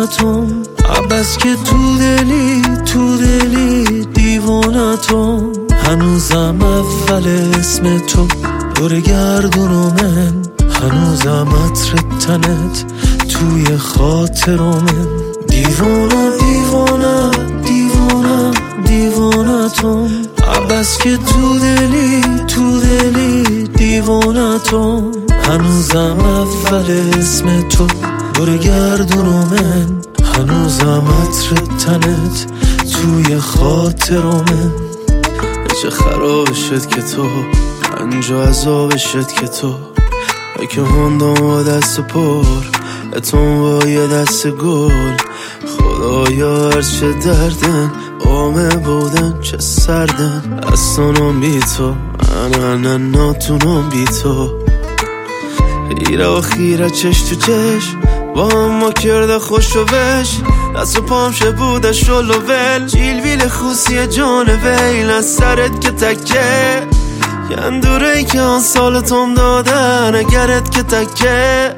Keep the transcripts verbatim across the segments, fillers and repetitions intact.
دیوانتم، عباس که تو دلی تو دلی دیوانتم. هنوزم اول اسم تو دور گردونم، هنوزم عطر تنت توی خاطرم. دیوانه دیوانه دیوانه دیوانتم، عباس که تو دلی تو دلی دیوانتم. هنوزم اول اسم تو دور گردونم، هنوزم عطر تنت توی خاطرم. چه خراب شد که تو رنج و عذاب شد که تو که هندم با دست پر اتون با یه دست گل. خدایا هر چه دردن آمه بودن چه سردن، اصلا بی تو انا ناتونم بی تو. خیره و خیره چش تو چش با هم ما کرده خوش و بش، دست و پام شه بوده شل و ول. جیل ویل خوصی جان ویل از سرت که تکه، یندوره ای که آن سالتم دادن اگرت که تکه.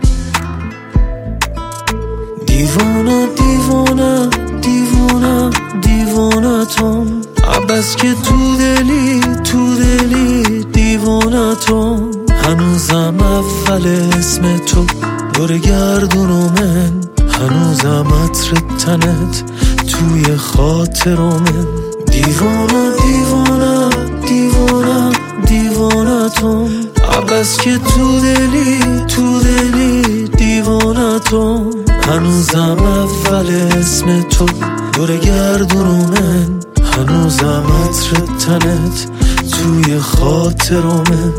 دیوانه دیوانه دیوانه دیوانتم، عباس که تو دلی تو دلی دیوانتم. هنوزم اول اسم تو دور گردونم، هنوزم عطر تنت توی خاطرم. دیوانه دیوانه دیوانه دیوانتم، عباس که تو دلی تو دلی دیوانتم. هنوزم اول اسم تو دور گردونم، هنوزم عطر تنت توی خاطرم.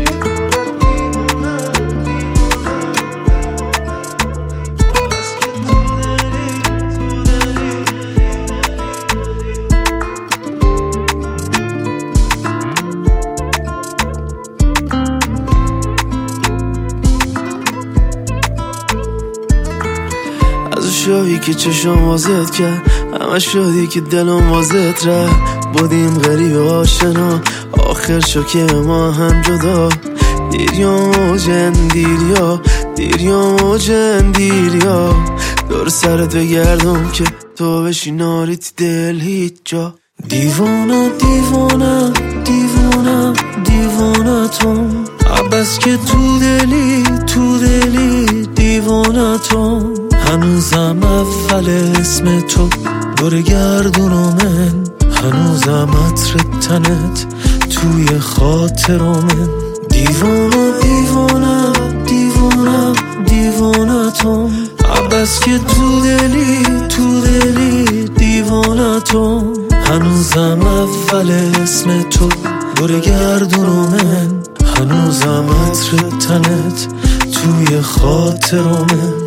شادی که چشم وازت کرد، همه شادی که دلم وازت رفت. بودیم غریب آشنا آخر شو که ما هم جدا. دیریا موجن دیریا دیریا موجن دیریا، دور سرت بگردم که تو بشی ناریت دل هیچ جا. دیوانه دیوانه دیوانه دیوانتم، عباس که تو دلی تو دلی دیوانتم. هنوزم اول اسم تو دور گردونم، هنوزم عطر تنت توی خاطرم. دیوانه دیوانه دیوانه دیوانتم، عباس که تو دلی تو دلی دیوانتم. هنوزم اول اسم تو دور گردونم، هنوزم عطر تنت توی خاطرم.